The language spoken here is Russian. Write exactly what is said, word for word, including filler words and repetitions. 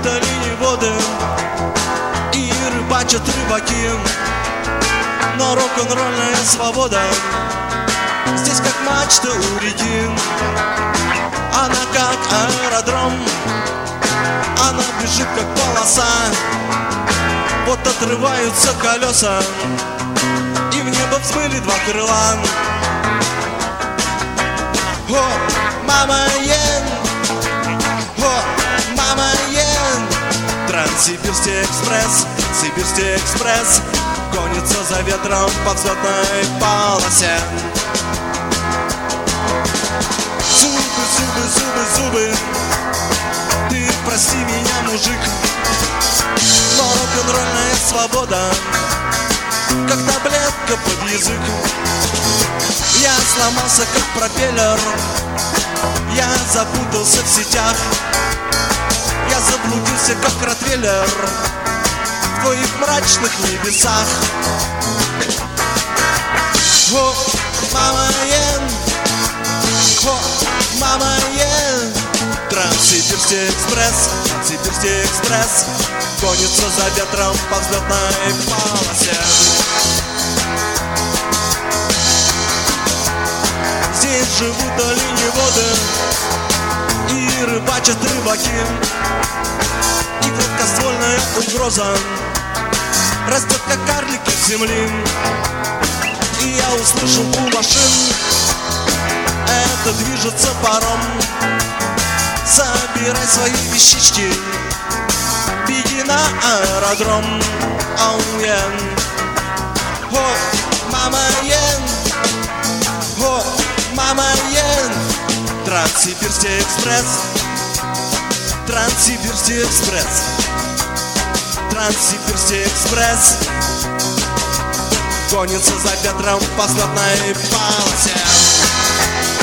живут оленеводы и рыбачат рыбаки. Но рок-н-ролльная свобода здесь как мачта у реки. Она как аэродром, она бежит как полоса. Вот отрываются колеса, и в небо взмыли два крыла. О, мама Йен, о, мама Йен. Транссибирский экспресс, Сибирский экспресс гонится за ветром по взлетной полосе. Зубы, зубы, зубы, зубы, ты прости меня, мужик, но рок-н-ролльная свобода как таблетка под язык. Я сломался как пропеллер, я запутался в сетях, я заблудился как ротвейлер в твоих мрачных небесах. О, мама Йен, о, мама Йен. Транссибирский экспресс, Сибирский экспресс гонится за ветром по взлетной полосе. Здесь живут оленеводы и рыбачат рыбаки. И короткоствольная угроза растет как карлики с земли. И я услышал у машин, это движется паром. Собирай свои вещички, беги на аэродром. Oh, yeah. О, мама Йен, о, мама Йен. Транссибирский экспресс, Транссибирский экспресс, Транссибирский экспресс гонится за ветром по взлетной полосе.